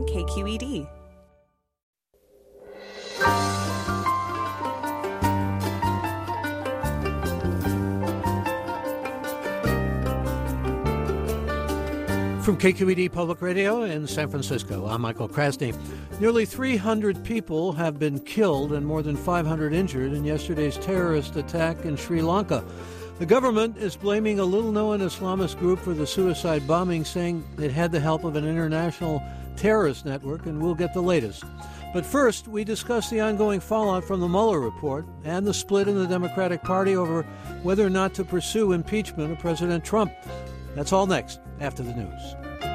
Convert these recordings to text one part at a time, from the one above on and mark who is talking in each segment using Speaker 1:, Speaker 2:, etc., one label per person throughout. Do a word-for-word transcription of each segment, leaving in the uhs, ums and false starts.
Speaker 1: K Q E D.
Speaker 2: From K Q E D Public Radio in San Francisco, I'm Michael Krasny. Nearly three hundred people have been killed and more than five hundred injured in yesterday's terrorist attack in Sri Lanka. The government is blaming a little-known Islamist group for the suicide bombing, saying it had the help of an international terrorist network, and we'll get the latest. But first, we discuss the ongoing fallout from the Mueller report and the split in the Democratic Party over whether or not to pursue impeachment of President Trump. That's all next, after the news.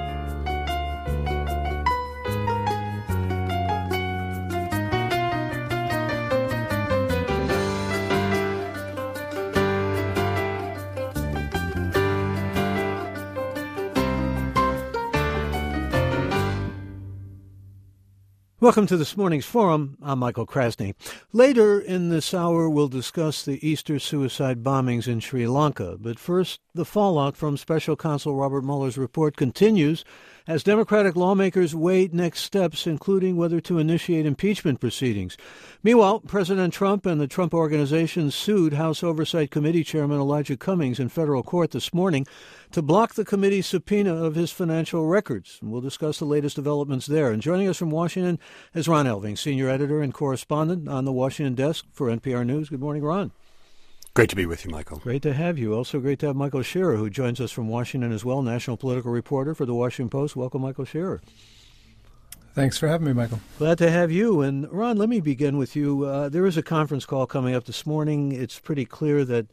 Speaker 2: Welcome to this morning's forum. I'm Michael Krasny. Later in this hour, we'll discuss the Easter suicide bombings in Sri Lanka. But first, the fallout from Special Counsel Robert Mueller's report continues as Democratic lawmakers weigh next steps, including whether to initiate impeachment proceedings. Meanwhile, President Trump and the Trump Organization sued House Oversight Committee Chairman Elijah Cummings in federal court this morning to block the committee's subpoena of his financial records. And we'll discuss the latest developments there. And joining us from Washington is Ron Elving, senior editor and correspondent on the Washington desk for N P R News. Good morning, Ron.
Speaker 3: Great to be with you, Michael.
Speaker 2: Great to have you. Also great to have Michael Scherer, who joins us from Washington as well, national political reporter for the Washington Post. Welcome, Michael Scherer.
Speaker 4: Thanks for having me, Michael.
Speaker 2: Glad to have you. And Ron, let me begin with you. Uh, there is a conference call coming up this morning. It's pretty clear that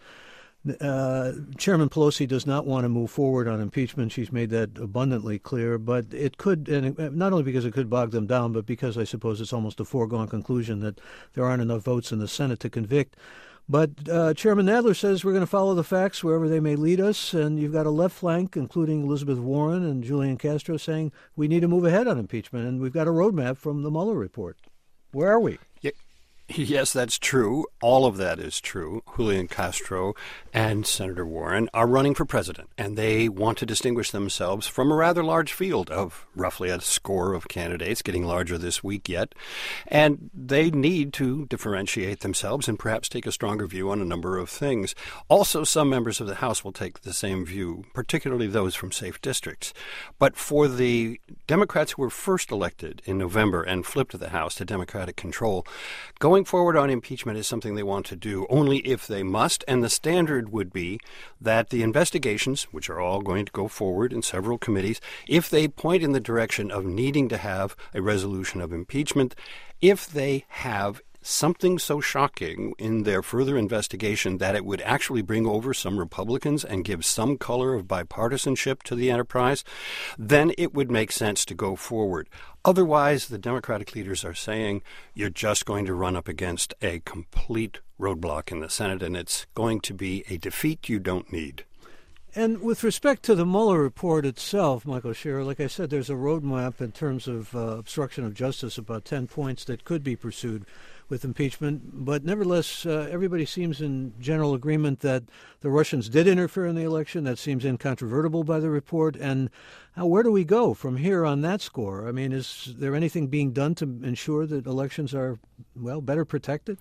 Speaker 2: uh, Chairman Pelosi does not want to move forward on impeachment. She's made that abundantly clear. But it could, and it, not only because it could bog them down, but because I suppose it's almost a foregone conclusion that there aren't enough votes in the Senate to convict. But uh, Chairman Nadler says we're going to follow the facts wherever they may lead us, and you've got a left flank, including Elizabeth Warren and Julian Castro, saying we need to move ahead on impeachment, and we've got a roadmap from the Mueller report. Where are we?
Speaker 3: Yeah. Yes, that's true. All of that is true. Julian Castro and Senator Warren are running for president, and they want to distinguish themselves from a rather large field of roughly a score of candidates, getting larger this week yet. And they need to differentiate themselves and perhaps take a stronger view on a number of things. Also, some members of the House will take the same view, particularly those from safe districts. But for the Democrats who were first elected in November and flipped to the House to Democratic control, going forward on impeachment is something they want to do only if they must, and the standard would be that the investigations, which are all going to go forward in several committees, if they point in the direction of needing to have a resolution of impeachment, if they have something so shocking in their further investigation that it would actually bring over some Republicans and give some color of bipartisanship to the enterprise, then it would make sense to go forward. Otherwise, the Democratic leaders are saying you're just going to run up against a complete roadblock in the Senate, and it's going to be a defeat you don't need.
Speaker 2: And with respect to the Mueller report itself, Michael Scherer, like I said, there's a roadmap in terms of uh, obstruction of justice, about ten points that could be pursued with impeachment. But nevertheless, uh, everybody seems in general agreement that the Russians did interfere in the election. That seems incontrovertible by the report. And uh, where do we go from here on that score? I mean, is there anything being done to ensure that elections are, well, better protected?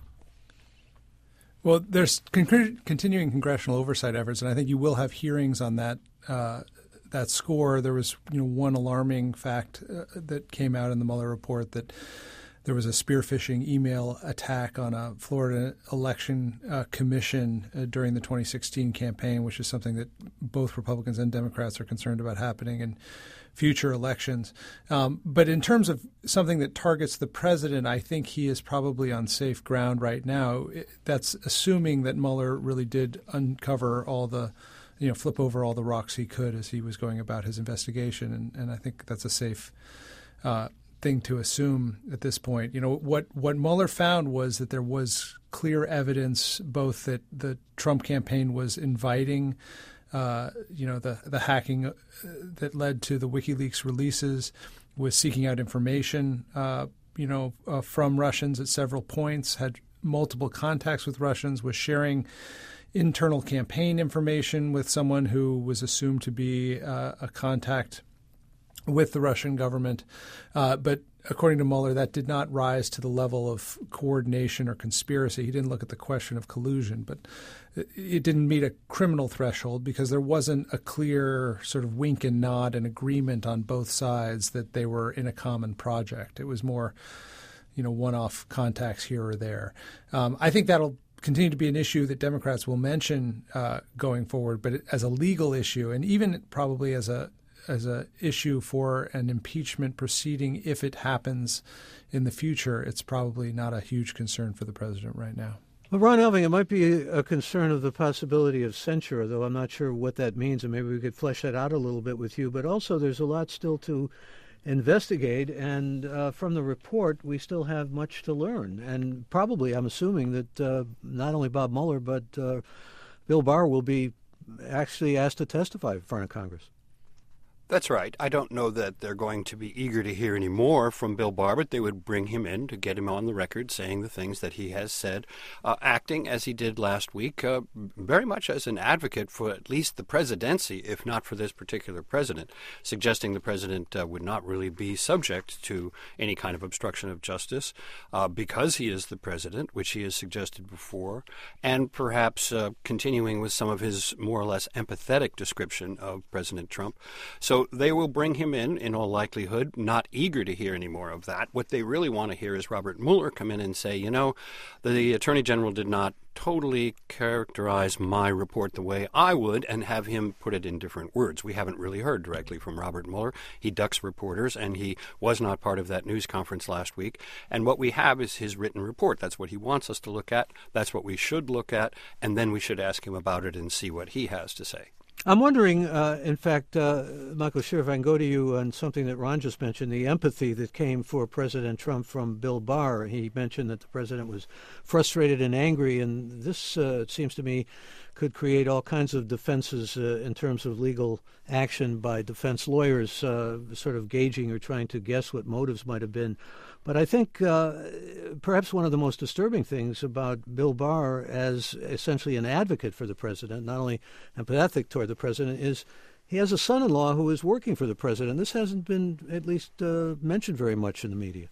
Speaker 4: Well, there's con- continuing congressional oversight efforts, and I think you will have hearings on that uh, that score. There was, you know, one alarming fact uh, that came out in the Mueller report that there was a spear-phishing email attack on a Florida election uh, commission uh, during the twenty sixteen campaign, which is something that both Republicans and Democrats are concerned about happening in future elections. Um, but in terms of something that targets the president, I think he is probably on safe ground right now. It, that's assuming that Mueller really did uncover all the, you know, flip over all the rocks he could as he was going about his investigation. And, and I think that's a safe uh, thing to assume at this point. You know, what, what Mueller found was that there was clear evidence both that the Trump campaign was inviting Uh, you know, the, the hacking uh, that led to the WikiLeaks releases, was seeking out information, uh, you know, uh, from Russians at several points, had multiple contacts with Russians, was sharing internal campaign information with someone who was assumed to be uh, a contact with the Russian government. Uh, but according to Mueller, that did not rise to the level of coordination or conspiracy. He didn't look at the question of collusion, but it didn't meet a criminal threshold because there wasn't a clear sort of wink and nod and agreement on both sides that they were in a common project. It was more, you know, one-off contacts here or there. Um, I think that'll continue to be an issue that Democrats will mention uh, going forward, but as a legal issue and even probably as a as a issue for an impeachment proceeding, if it happens in the future, it's probably not a huge concern for the president right now.
Speaker 2: Well, Ron Elving, it might be a concern of the possibility of censure, though I'm not sure what that means, and maybe we could flesh that out a little bit with you. But also there's a lot still to investigate, and uh, from the report, we still have much to learn. And probably, I'm assuming that uh, not only Bob Mueller, but uh, Bill Barr will be actually asked to testify in front of Congress.
Speaker 3: That's right. I don't know that they're going to be eager to hear any more from Bill Barr, but they would bring him in to get him on the record saying the things that he has said, uh, acting as he did last week, uh, very much as an advocate for at least the presidency, if not for this particular president, suggesting the president uh, would not really be subject to any kind of obstruction of justice uh, because he is the president, which he has suggested before, and perhaps uh, continuing with some of his more or less empathetic description of President Trump. So they will bring him in, in all likelihood, not eager to hear any more of that. What they really want to hear is Robert Mueller come in and say, you know, the Attorney General did not totally characterize my report the way I would, and have him put it in different words. We haven't really heard directly from Robert Mueller. He ducks reporters, and he was not part of that news conference last week. And what we have is his written report. That's what he wants us to look at. That's what we should look at. And then we should ask him about it and see what he has to say.
Speaker 2: I'm wondering, uh, in fact, uh, Michael Shear, if I can go to you on something that Ron just mentioned, the empathy that came for President Trump from Bill Barr. He mentioned that the president was frustrated and angry, and this, uh, it seems to me, could create all kinds of defenses uh, in terms of legal action by defense lawyers, uh, sort of gauging or trying to guess what motives might have been. But I think uh, perhaps one of the most disturbing things about Bill Barr as essentially an advocate for the president, not only empathetic toward the president, is he has a son-in-law who is working for the president. This hasn't been at least uh, mentioned very much in the media.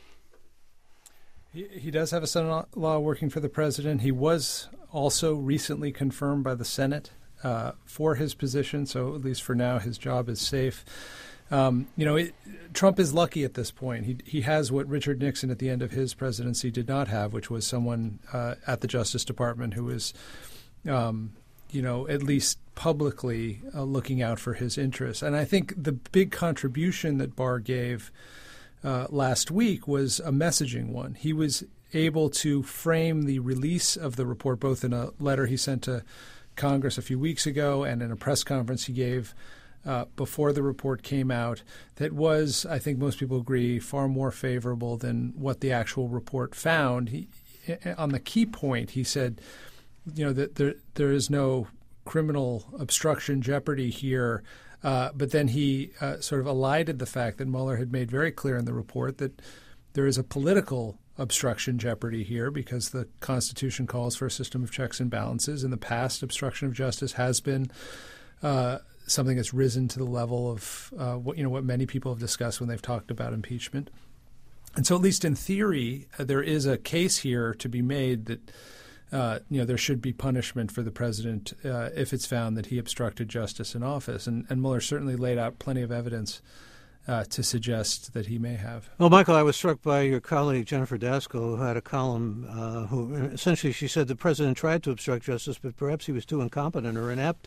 Speaker 4: He, he does have a son-in-law working for the president. He was also recently confirmed by the Senate uh, for his position, so at least for now his job is safe. Um, you know, it, Trump is lucky at this point. He he has what Richard Nixon at the end of his presidency did not have, which was someone uh, at the Justice Department who was, um, you know, at least publicly uh, looking out for his interests. And I think the big contribution that Barr gave uh, last week was a messaging one. He was able to frame the release of the report both in a letter he sent to Congress a few weeks ago and in a press conference he gave Uh, before the report came out, that was, I think most people agree, far more favorable than what the actual report found. He, on the key point, he said, you know, that there there is no criminal obstruction jeopardy here, uh, but then he uh, sort of elided the fact that Mueller had made very clear in the report that there is a political obstruction jeopardy here because the Constitution calls for a system of checks and balances. In the past, obstruction of justice has been uh, something that's risen to the level of uh, what you know what many people have discussed when they've talked about impeachment. And so, at least in theory, uh, there is a case here to be made that uh, you know there should be punishment for the president uh, if it's found that he obstructed justice in office. And, and Mueller certainly laid out plenty of evidence uh, to suggest that he may have.
Speaker 2: Well, Michael, I was struck by your colleague Jennifer Daskal, who had a column uh, who essentially she said the president tried to obstruct justice, but perhaps he was too incompetent or inept.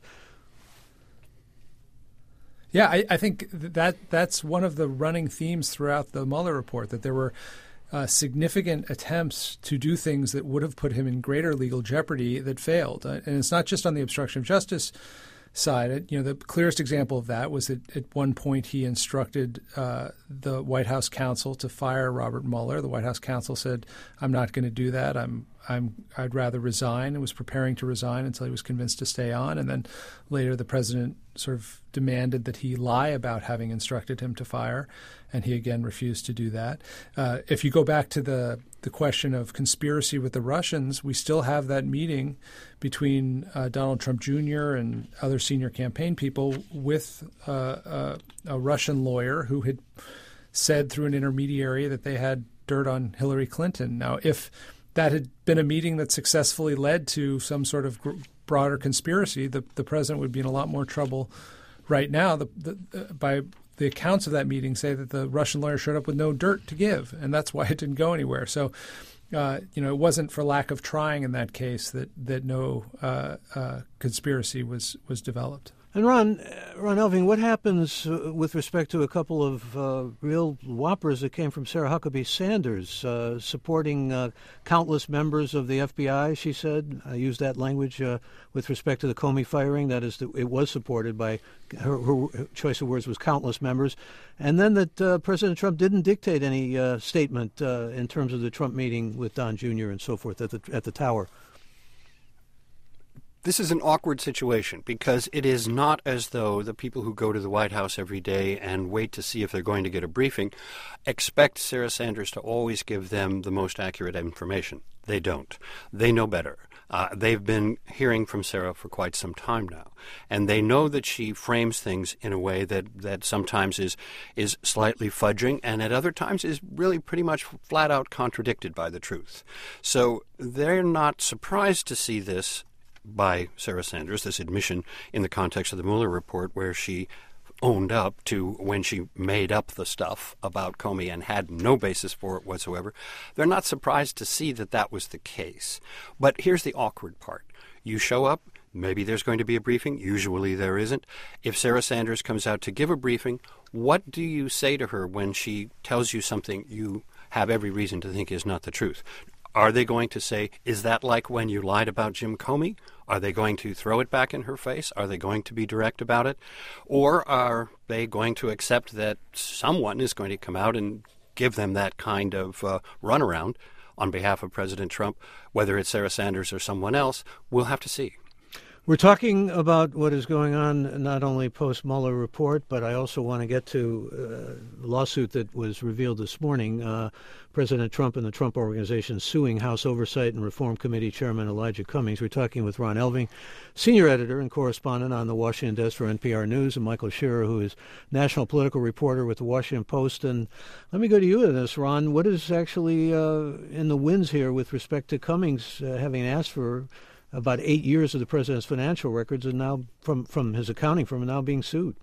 Speaker 4: Yeah, I, I think that that's one of the running themes throughout the Mueller report, that there were uh, significant attempts to do things that would have put him in greater legal jeopardy that failed. Uh, and it's not just on the obstruction of justice side. It, you know, the clearest example of that was that at one point he instructed uh, the White House counsel to fire Robert Mueller. The White House counsel said, "I'm not going to do that. I'm I'm, I'd rather resign, and was preparing to resign until he was convinced to stay on. And then later the president sort of demanded that he lie about having instructed him to fire, and he again refused to do that. Uh, if you go back to the, the question of conspiracy with the Russians, we still have that meeting between uh, Donald Trump Junior and other senior campaign people with uh, uh, a Russian lawyer who had said through an intermediary that they had dirt on Hillary Clinton. Now, if that had been a meeting that successfully led to some sort of gr- broader conspiracy, the, the president would be in a lot more trouble right now. The, the, uh, by the accounts of that meeting say that the Russian lawyer showed up with no dirt to give, and that's why it didn't go anywhere. So, uh, you know, it wasn't for lack of trying in that case that that no uh, uh, conspiracy was was developed.
Speaker 2: And Ron, Ron Elving, what happens uh, with respect to a couple of uh, real whoppers that came from Sarah Huckabee Sanders, uh, supporting uh, countless members of the F B I, she said? I used that language uh, with respect to the Comey firing. That is, that it was supported by, her, her choice of words was countless members. And then that uh, President Trump didn't dictate any uh, statement uh, in terms of the Trump meeting with Don Junior and so forth at the at the Tower.
Speaker 3: This is an awkward situation because it is not as though the people who go to the White House every day and wait to see if they're going to get a briefing expect Sarah Sanders to always give them the most accurate information. They don't. They know better. Uh, they've been hearing from Sarah for quite some time now, and they know that she frames things in a way that, that sometimes is is slightly fudging and at other times is really pretty much flat out contradicted by the truth. So they're not surprised to see this by Sarah Sanders, this admission in the context of the Mueller report where she owned up to when she made up the stuff about Comey and had no basis for it whatsoever. They're not surprised to see that that was the case. But here's the awkward part. You show up, maybe there's going to be a briefing. Usually there isn't. If Sarah Sanders comes out to give a briefing, what do you say to her when she tells you something you have every reason to think is not the truth? Are they going to say, is that like when you lied about Jim Comey? Are they going to throw it back in her face? Are they going to be direct about it? Or are they going to accept that someone is going to come out and give them that kind of uh, runaround on behalf of President Trump? Whether it's Sarah Sanders or someone else, we'll have to see.
Speaker 2: We're talking about what is going on not only post-Mueller report, but I also want to get to uh, a lawsuit that was revealed this morning. Uh, President Trump and the Trump Organization suing House Oversight and Reform Committee Chairman Elijah Cummings. We're talking with Ron Elving, senior editor and correspondent on the Washington desk for N P R News, and Michael Shearer, who is national political reporter with the Washington Post. And let me go to you in this, Ron. What is actually uh, in the winds here with respect to Cummings uh, having asked for about eight years of the president's financial records and now from, from his accounting firm and now being sued?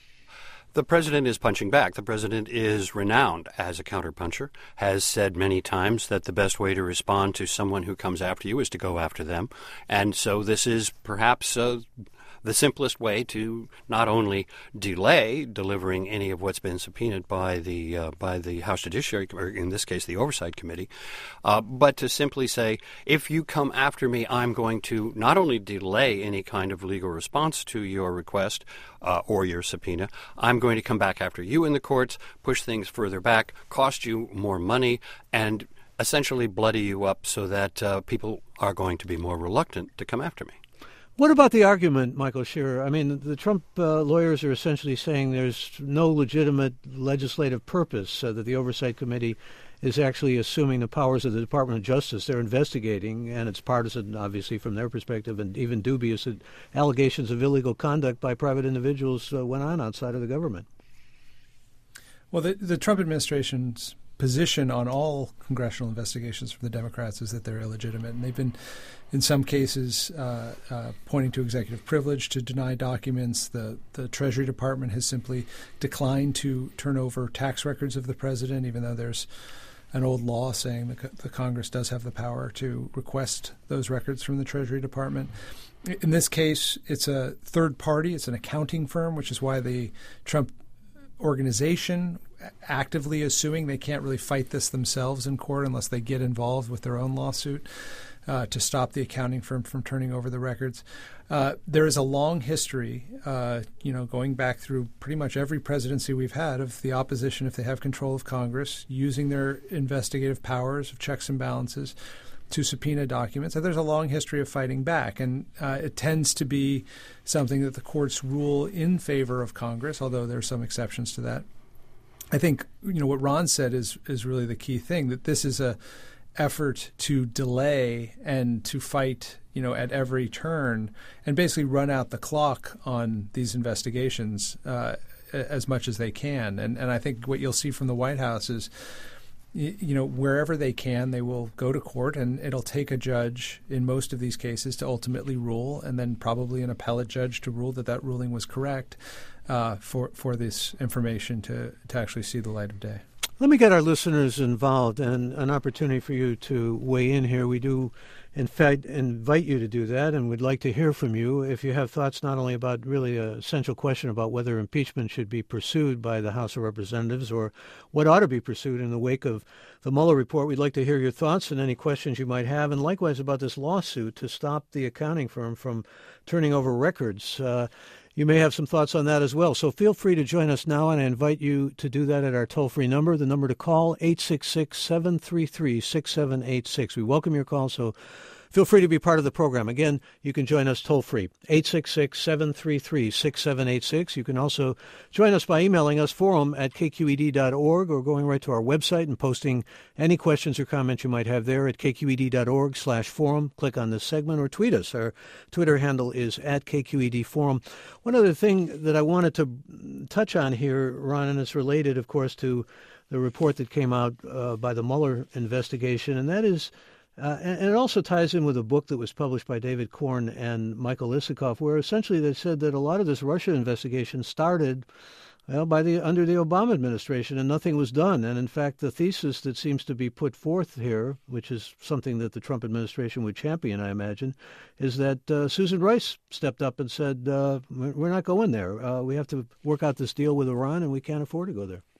Speaker 3: The president is punching back. The president is renowned as a counterpuncher, has said many times that the best way to respond to someone who comes after you is to go after them. And so this is perhaps uh, the simplest way to not only delay delivering any of what's been subpoenaed by the uh, by the House Judiciary, or in this case the Oversight Committee, uh, but to simply say, if you come after me, I'm going to not only delay any kind of legal response to your request uh, or your subpoena, I'm going to come back after you in the courts, push things further back, cost you more money, and essentially bloody you up so that uh, people are going to be more reluctant to come after me.
Speaker 2: What about the argument, Michael Shearer? I mean, the Trump uh, lawyers are essentially saying there's no legitimate legislative purpose, uh, that the Oversight Committee is actually assuming the powers of the Department of Justice. They're investigating, and it's partisan, obviously, from their perspective, and even dubious that allegations of illegal conduct by private individuals uh, went on outside of the government.
Speaker 4: Well, the, the Trump administration's position on all congressional investigations from the Democrats is that they're illegitimate. And they've been, in some cases, uh, uh, pointing to executive privilege to deny documents. The, the Treasury Department has simply declined to turn over tax records of the president, even though there's an old law saying the, the Congress does have the power to request those records from the Treasury Department. In this case, it's a third party. It's an accounting firm, which is why the Trump organization actively is suing. They can't really fight this themselves in court unless they get involved with their own lawsuit uh, to stop the accounting firm from turning over the records. Uh, there is a long history, uh, you know, going back through pretty much every presidency we've had of the opposition, if they have control of Congress, using their investigative powers of checks and balances to subpoena documents, and there's a long history of fighting back. And uh, it tends to be something that the courts rule in favor of Congress, although there are some exceptions to that. I think, you know, what Ron said is is really the key thing, that this is a effort to delay and to fight, you know, at every turn and basically run out the clock on these investigations uh, as much as they can. And and I think what you'll see from the White House is, you know, wherever they can, they will go to court, and it'll take a judge in most of these cases to ultimately rule, and then probably an appellate judge to rule that that ruling was correct uh, for for this information to, to actually see the light of day.
Speaker 2: Let me get our listeners involved and an opportunity for you to weigh in here. We do, in fact, invite you to do that, and we'd like to hear from you if you have thoughts not only about really an essential question about whether impeachment should be pursued by the House of Representatives or what ought to be pursued in the wake of the Mueller report. We'd like to hear your thoughts and any questions you might have, and likewise about this lawsuit to stop the accounting firm from turning over records. Uh, You may have some thoughts on that as well. So feel free to join us now, and I invite you to do that at our toll-free number. The number to call, eight six six, seven three three, six seven eight six. We welcome your call, so feel free to be part of the program. Again, you can join us toll-free, eight six six, seven three three, six seven eight six. You can also join us by emailing us, forum at k q e d dot org, or going right to our website and posting any questions or comments you might have there at k q e d dot org slash forum. Click on this segment or tweet us. Our Twitter handle is at K Q E D Forum. One other thing that I wanted to touch on here, Ron, and it's related, of course, to the report that came out uh, by the Mueller investigation, and that is Uh, and, and it also ties in with a book that was published by David Korn and Michael Isikoff, where essentially they said that a lot of this Russia investigation started, well, by the under the Obama administration, and nothing was done. And in fact, the thesis that seems to be put forth here, which is something that the Trump administration would champion, I imagine, is that uh, Susan Rice stepped up and said, uh, we're not going there. Uh, we have to work out this deal with Iran, and we can't afford to go there.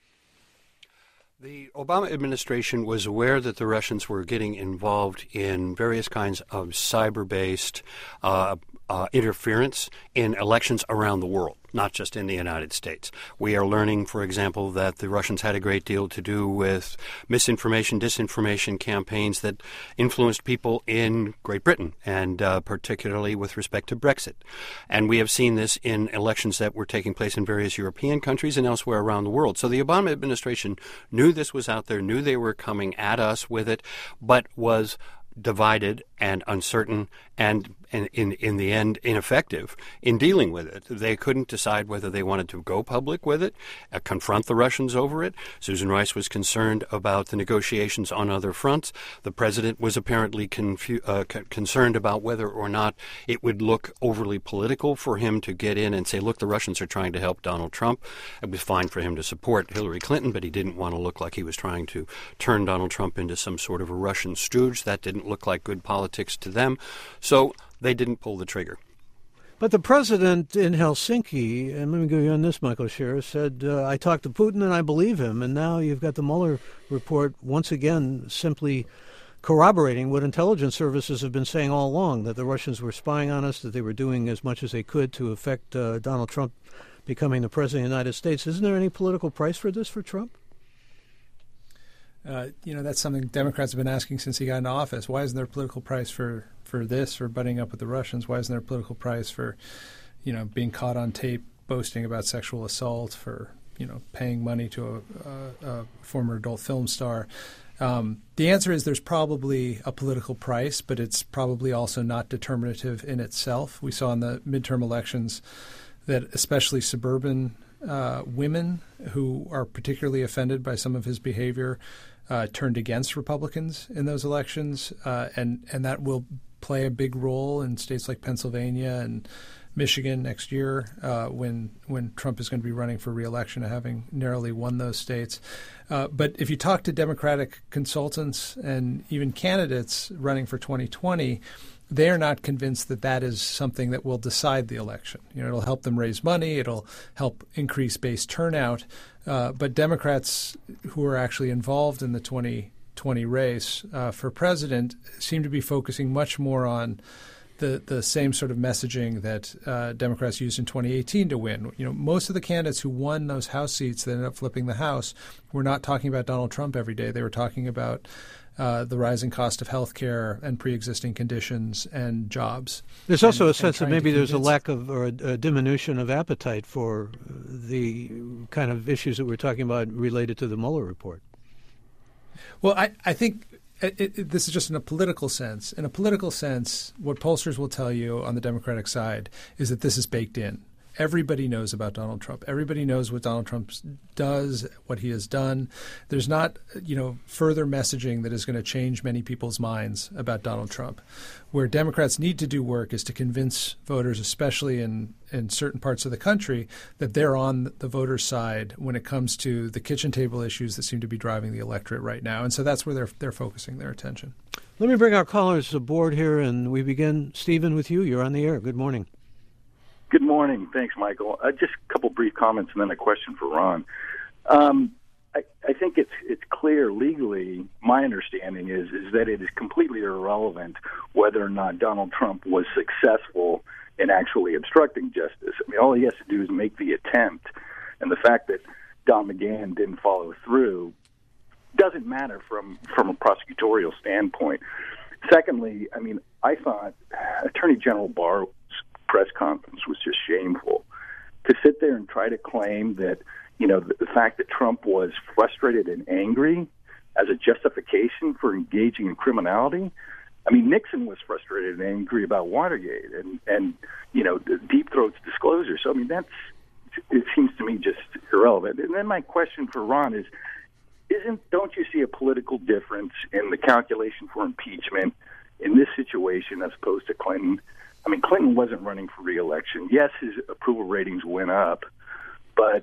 Speaker 3: The Obama administration was aware that the Russians were getting involved in various kinds of cyber-based uh, uh, interference in elections around the world, not just in the United States. We are learning, for example, that the Russians had a great deal to do with misinformation, disinformation campaigns that influenced people in Great Britain, and uh, particularly with respect to Brexit. And we have seen this in elections that were taking place in various European countries and elsewhere around the world. So the Obama administration knew this was out there, knew they were coming at us with it, but was divided and uncertain and, and in in the end ineffective in dealing with it. They couldn't decide whether they wanted to go public with it, uh, confront the Russians over it. Susan Rice was concerned about the negotiations on other fronts. The president was apparently confu- uh, c- concerned about whether or not it would look overly political for him to get in and say, look, the Russians are trying to help Donald Trump. It was fine for him to support Hillary Clinton, but he didn't want to look like he was trying to turn Donald Trump into some sort of a Russian stooge. That didn't look like good politics to them. So they didn't pull the trigger.
Speaker 2: But the president in Helsinki, and let me go you on this, Michael Scherer, said, uh, I talked to Putin and I believe him. And now you've got the Mueller report once again simply corroborating what intelligence services have been saying all along, that the Russians were spying on us, that they were doing as much as they could to affect uh, Donald Trump becoming the president of the United States. Isn't there any political price for this for Trump?
Speaker 4: Uh, you know, that's something Democrats have been asking since he got into office. Why isn't there a political price for, for this, for butting up with the Russians? Why isn't there a political price for, you know, being caught on tape boasting about sexual assault, for, you know, paying money to a, a, a former adult film star? Um, the answer is there's probably a political price, but it's probably also not determinative in itself. We saw in the midterm elections that especially suburban uh, women who are particularly offended by some of his behavior uh, turned against Republicans in those elections, uh, and, and that will play a big role in states like Pennsylvania and Michigan next year uh, when when Trump is going to be running for re-election, having narrowly won those states. Uh, but if you talk to Democratic consultants and even candidates running for twenty twenty, they are not convinced that that is something that will decide the election. You know, it'll help them raise money. It'll help increase base turnout. Uh, but Democrats who are actually involved in the twenty twenty race uh, for president seem to be focusing much more on the the same sort of messaging that uh, Democrats used in twenty eighteen to win. You know, most of the candidates who won those House seats that ended up flipping the House were not talking about Donald Trump every day. They were talking about uh, the rising cost of health care and pre-existing conditions and jobs.
Speaker 2: There's also
Speaker 4: and,
Speaker 2: a sense that maybe there's a
Speaker 4: convince...
Speaker 2: lack of or a, a diminution of appetite for the kind of issues that we're talking about related to the Mueller report.
Speaker 4: Well, I, I think it, it, this is just in a political sense. In a political sense, what pollsters will tell you on the Democratic side is that this is baked in. Everybody knows about Donald Trump. Everybody knows what Donald Trump does, what he has done. There's not, you know, further messaging that is going to change many people's minds about Donald Trump. Where Democrats need to do work is to convince voters, especially in, in certain parts of the country, that they're on the voters' side when it comes to the kitchen table issues that seem to be driving the electorate right now. And so that's where they're they're focusing their attention.
Speaker 2: Let me bring our callers aboard here, and we begin, Stephen, with you. You're on the air. Good morning.
Speaker 1: Good morning. Thanks, Michael. Uh, just a couple brief comments and then a question for Ron. Um, I, I think it's it's clear legally, my understanding is, is that it is completely irrelevant whether or not Donald Trump was successful in actually obstructing justice. I mean, all he has to do is make the attempt, and the fact that Don McGahn didn't follow through doesn't matter from, from a prosecutorial standpoint. Secondly, I mean, I thought Attorney General Barr's press conference was just shameful. To sit there and try to claim that, you know, the, the fact that Trump was frustrated and angry as a justification for engaging in criminality. I mean, Nixon was frustrated and angry about Watergate and, and you know, the Deep Throat's disclosure. So, I mean, that's, it seems to me just irrelevant. And then my question for Ron is, isn't, don't you see a political difference in the calculation for impeachment in this situation as opposed to Clinton? I mean, Clinton wasn't running for re-election. Yes, his approval ratings went up, but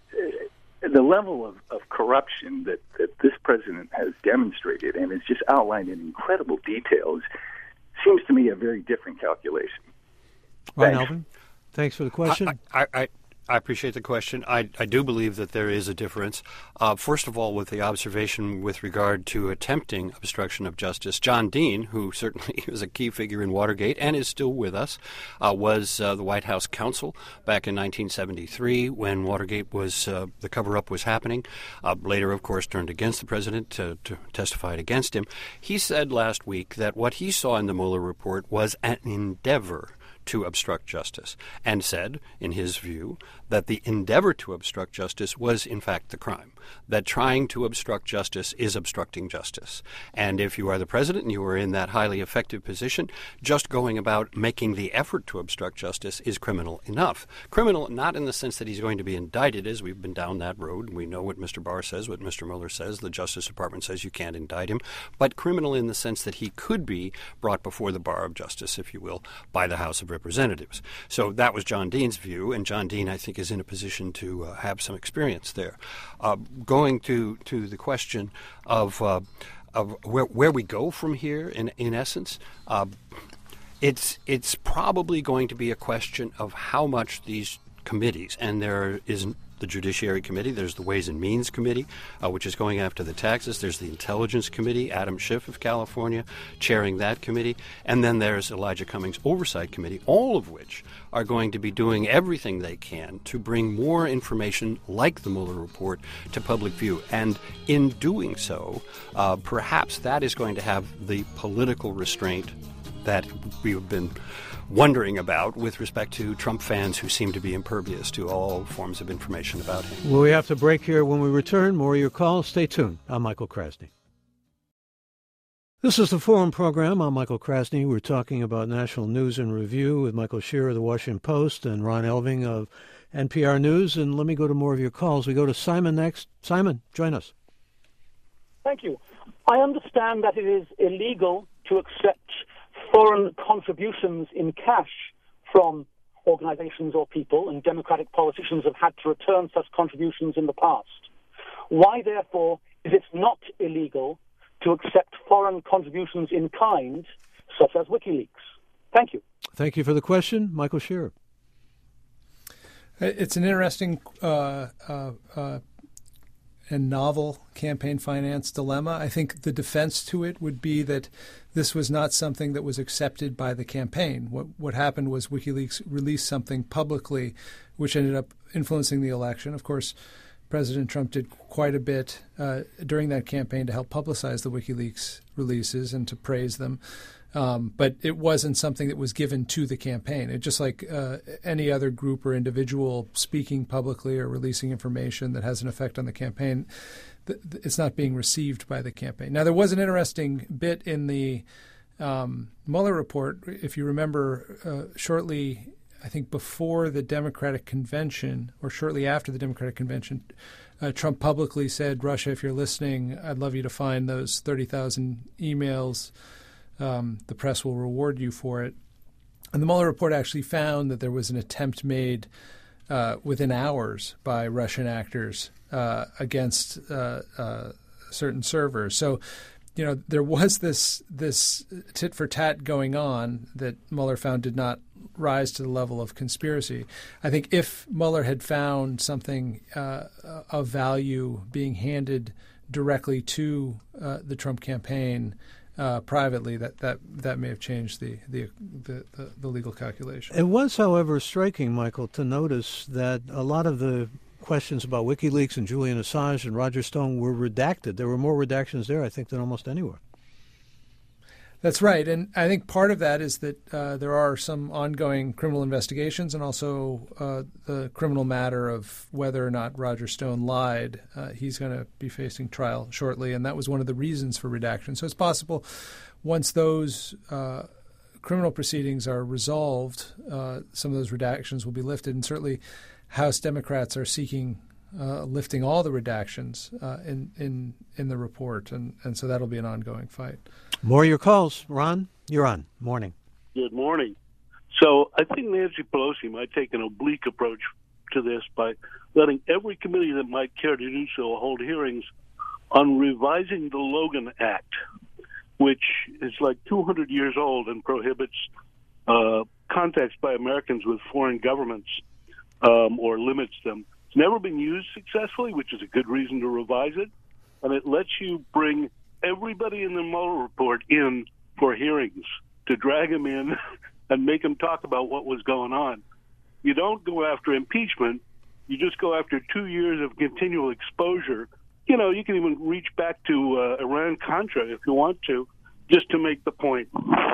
Speaker 1: the level of, of corruption that, that this president has demonstrated and is just outlined in incredible details seems to me a very different calculation.
Speaker 2: Ryan Alvin, thanks for the question.
Speaker 3: I, I, I, I appreciate the question. I, I do believe that there is a difference. Uh, first of all, with the observation with regard to attempting obstruction of justice, John Dean, who certainly was a key figure in Watergate and is still with us, uh, was uh, the White House counsel back in nineteen seventy-three when Watergate was, uh, the cover-up was happening. Uh, later, of course, turned against the president to, to testify against him. He said last week that what he saw in the Mueller report was an endeavor to obstruct justice, and said, in his view, that the endeavor to obstruct justice was, in fact, the crime, that trying to obstruct justice is obstructing justice. And if you are the president and you are in that highly effective position, just going about making the effort to obstruct justice is criminal enough. Criminal not in the sense that he's going to be indicted, as we've been down that road, and we know what Mister Barr says, what Mister Mueller says, the Justice Department says you can't indict him, but criminal in the sense that he could be brought before the bar of justice, if you will, by the House of Representatives. So that was John Dean's view, and John Dean, I think, is in a position to uh, have some experience there. Uh, going to, to the question of uh, of where where we go from here, in in essence, uh, it's it's probably going to be a question of how much these committees, and there is the Judiciary Committee, there's the Ways and Means Committee, uh, which is going after the taxes. There's the Intelligence Committee, Adam Schiff of California chairing that committee. And then there's Elijah Cummings' Oversight Committee, all of which are going to be doing everything they can to bring more information like the Mueller report to public view. And in doing so, uh, perhaps that is going to have the political restraint that we've been wondering about with respect to Trump fans who seem to be impervious to all forms of information about him.
Speaker 2: Well, we have to break here. When we return, more of your calls. Stay tuned. I'm Michael Krasny. This is the Forum program. I'm Michael Krasny. We're talking about national news and review with Michael Shearer of the Washington Post and Ron Elving of N P R News. And let me go to more of your calls. We go to Simon next. Simon, join us.
Speaker 5: Thank you. I understand that it is illegal to accept foreign contributions in cash from organizations or people, and Democratic politicians have had to return such contributions in the past. Why, therefore, is it not illegal to accept foreign contributions in kind, such as WikiLeaks? Thank you.
Speaker 2: Thank you for the question. Michael Shearer.
Speaker 4: It's an interesting uh, uh, uh, and novel campaign finance dilemma. I think the defense to it would be that this was not something that was accepted by the campaign. What what happened was WikiLeaks released something publicly which ended up influencing the election. Of course, President Trump did quite a bit uh, during that campaign to help publicize the WikiLeaks releases and to praise them. Um, but it wasn't something that was given to the campaign. It just like uh, any other group or individual speaking publicly or releasing information that has an effect on the campaign, th- th- it's not being received by the campaign. Now, there was an interesting bit in the um, Mueller report. If you remember, uh, shortly, I think before the Democratic convention or shortly after the Democratic convention, uh, Trump publicly said, Russia, if you're listening, I'd love you to find those thirty thousand emails. Um, the press will reward you for it. And the Mueller report actually found that there was an attempt made uh, within hours by Russian actors uh, against uh, uh, certain servers. So, you know, there was this this tit for tat going on that Mueller found did not rise to the level of conspiracy. I think if Mueller had found something uh, of value being handed directly to uh, the Trump campaign Uh, privately, that, that, that may have changed the the, the, the the legal calculation.
Speaker 2: It was, however, striking, Michael, to notice that a lot of the questions about WikiLeaks and Julian Assange and Roger Stone were redacted. There were more redactions there, I think, than almost anywhere.
Speaker 4: That's right. And I think part of that is that uh, there are some ongoing criminal investigations and also uh, the criminal matter of whether or not Roger Stone lied. Uh, he's going to be facing trial shortly, and that was one of the reasons for redaction. So it's possible once those uh, criminal proceedings are resolved, uh, some of those redactions will be lifted. And certainly House Democrats are seeking uh, lifting all the redactions uh, in, in, in the report, and, and so that'll be an ongoing fight.
Speaker 2: More of your calls. Ron, you're on. Morning.
Speaker 6: Good morning. So I think Nancy Pelosi might take an oblique approach to this by letting every committee that might care to do so hold hearings on revising the Logan Act, which is like two hundred years old and prohibits uh, contacts by Americans with foreign governments um, or limits them. It's never been used successfully, which is a good reason to revise it, and it lets you bring everybody in the Mueller report in for hearings, to drag them in and make them talk about what was going on. You don't go after impeachment. You just go after two years of continual exposure. You know, you can even reach back to uh, Iran-Contra if you want to, just to make the point.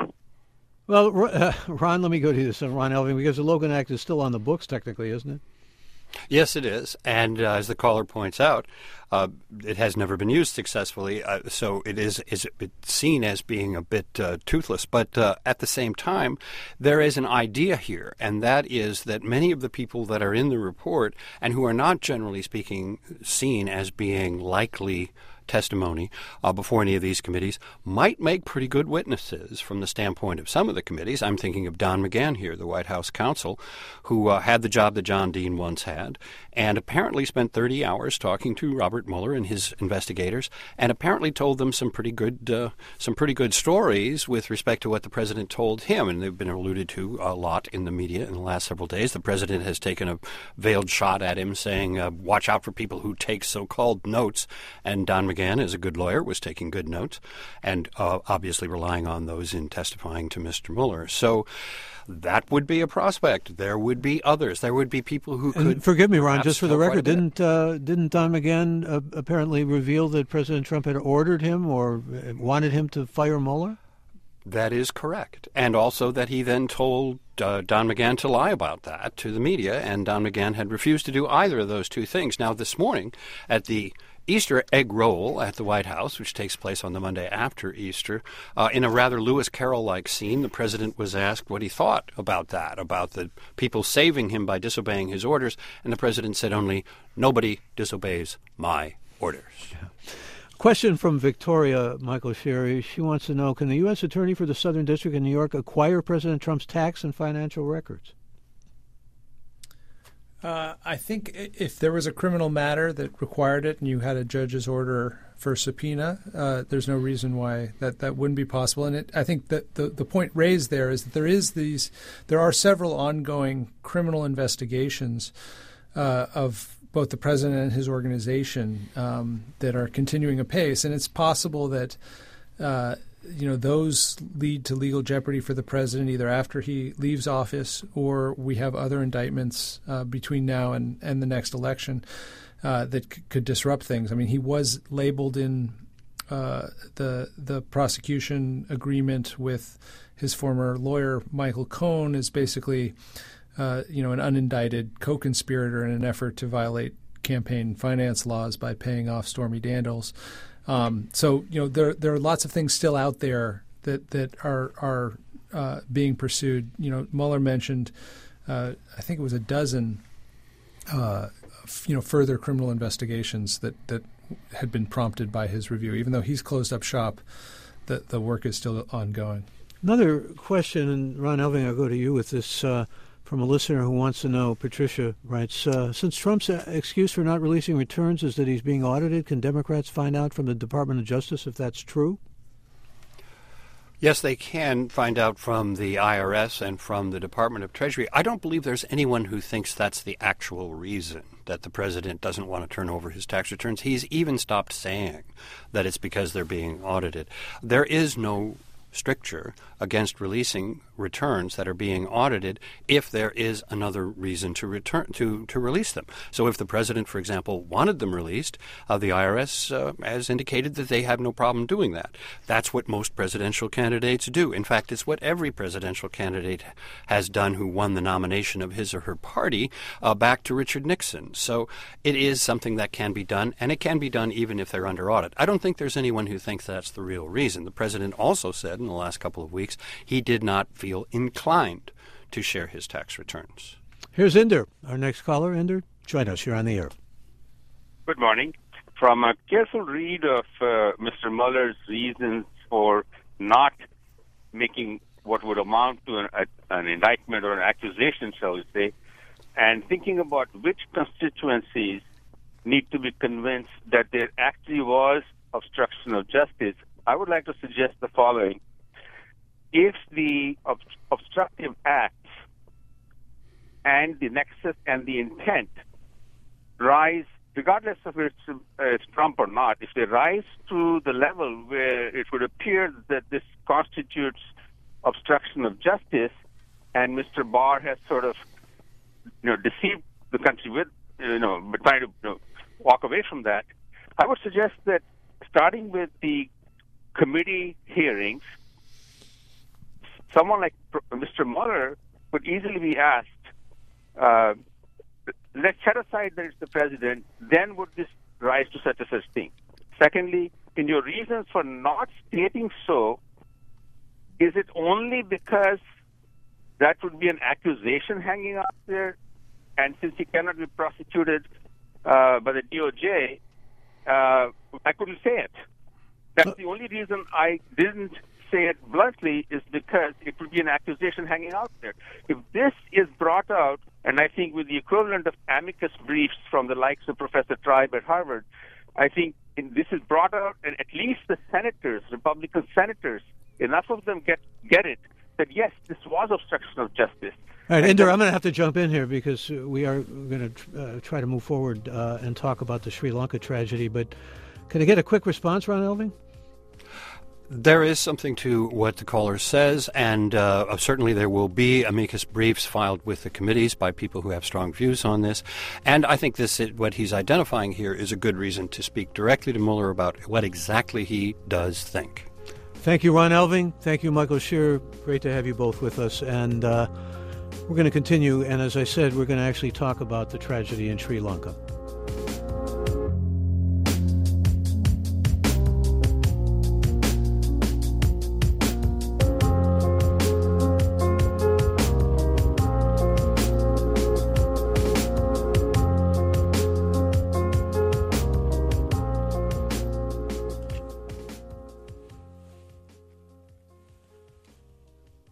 Speaker 2: Well, uh, Ron, let me go to this, uh, Ron Elving, because the Logan Act is still on the books, technically, isn't it?
Speaker 3: Yes, it is. And uh, as the caller points out, uh, it has never been used successfully. Uh, so it is, is it's seen as being a bit uh, toothless. But uh, at the same time, there is an idea here, and that is that many of the people that are in the report and who are not, generally speaking, seen as being likely testimony uh, before any of these committees might make pretty good witnesses from the standpoint of some of the committees. I'm thinking of Don McGahn here, the White House counsel, who uh, had the job that John Dean once had, and apparently spent thirty hours talking to Robert Mueller and his investigators, and apparently told them some pretty good uh, some pretty good stories with respect to what the president told him, and they've been alluded to a lot in the media in the last several days. The president has taken a veiled shot at him, saying, uh, watch out for people who take so-called notes, and Don McGahn, as a good lawyer, was taking good notes and uh, obviously relying on those in testifying to Mister Mueller. So that would be a prospect. There would be others. There would be people who could.
Speaker 2: And forgive me, Ron, just for the record, didn't uh, didn't Don McGahn uh, apparently reveal that President Trump had ordered him or wanted him to fire Mueller?
Speaker 3: That is correct. And also that he then told uh, Don McGahn to lie about that to the media, and Don McGahn had refused to do either of those two things. Now, this morning at the Easter egg roll at the White House, which takes place on the Monday after Easter, uh, in a rather Lewis Carroll-like scene, the president was asked what he thought about that, about the people saving him by disobeying his orders, and the president said only, nobody disobeys my orders.
Speaker 2: Yeah. Question from Victoria, Michael Sherry. She wants to know, can the U S Attorney for the Southern District in New York acquire President Trump's tax and financial records?
Speaker 4: Uh, I think if there was a criminal matter that required it and you had a judge's order for subpoena, uh, there's no reason why that, that wouldn't be possible. And it, I think that the, the point raised there is that there is these, there are several ongoing criminal investigations uh, of both the president and his organization um, that are continuing apace. And it's possible that uh, you know those lead to legal jeopardy for the president either after he leaves office or we have other indictments uh, between now and, and the next election uh, that c- could disrupt things. I mean, he was labeled in uh, the the prosecution agreement with his former lawyer, Michael Cohen, is basically uh, you know an unindicted co-conspirator in an effort to violate campaign finance laws by paying off Stormy Daniels. Um, so, you know, there there are lots of things still out there that that are are uh, being pursued. You know, Mueller mentioned, uh, I think it was a dozen, uh, f- you know, further criminal investigations that, that had been prompted by his review. Even though he's closed up shop, the the work is still ongoing.
Speaker 2: Another question, and Ron Elving, I'll go to you with this. Uh, From a listener who wants to know, Patricia writes, uh, since Trump's excuse for not releasing returns is that he's being audited, can Democrats find out from the Department of Justice if that's true?
Speaker 3: Yes, they can find out from the I R S and from the Department of Treasury. I don't believe there's anyone who thinks that's the actual reason that the president doesn't want to turn over his tax returns. He's even stopped saying that it's because they're being audited. There is no stricture against releasing returns that are being audited if there is another reason to return to, to release them. So if the president, for example, wanted them released, uh, the I R S uh, has indicated that they have no problem doing that. That's what most presidential candidates do. In fact, it's what every presidential candidate has done who won the nomination of his or her party uh, back to Richard Nixon. So it is something that can be done, and it can be done even if they're under audit. I don't think there's anyone who thinks that's the real reason. The president also said in the last couple of weeks he did not feel inclined to share his tax returns.
Speaker 2: Here's Inder, our next caller. Inder, join us. You're on the air. Good
Speaker 7: morning. From a careful read of uh, Mister Mueller's reasons for not making what would amount to an, a, an indictment or an accusation, shall we say, and thinking about which constituencies need to be convinced that there actually was obstruction of justice, I would like to suggest the following. If the ob- obstructive acts and the nexus and the intent rise, regardless of if it's, uh, it's Trump or not, if they rise to the level where it would appear that this constitutes obstruction of justice, and Mister Barr has sort of, you know, deceived the country with, you know, but trying to you know, walk away from that, I would suggest that starting with the committee hearings, someone like Mister Mueller could easily be asked, uh, let's set aside that it's the president, then would this rise to such a such thing? Secondly, in your reasons for not stating so, is it only because that would be an accusation hanging out there, and since he cannot be prosecuted uh, by the D O J, uh, I couldn't say it? That's the only reason I didn't say it bluntly, is because it would be an accusation hanging out there. If this is brought out, and I think with the equivalent of amicus briefs from the likes of Professor Tribe at Harvard, I think in, this is brought out, and at least the senators, Republican senators, enough of them get get it, that yes, this was obstruction of justice.
Speaker 2: All right, Inder, I'm going to have to jump in here because we are going to uh, try to move forward uh, and talk about the Sri Lanka tragedy, but can I get a quick response, Ron Elving?
Speaker 3: There is something to what the caller says, and uh, certainly there will be amicus briefs filed with the committees by people who have strong views on this. And I think this is, what he's identifying here is a good reason to speak directly to Mueller about what exactly he does think.
Speaker 2: Thank you, Ron Elving. Thank you, Michael Shear. Great to have you both with us. And uh, we're going to continue, and as I said, we're going to actually talk about the tragedy in Sri Lanka.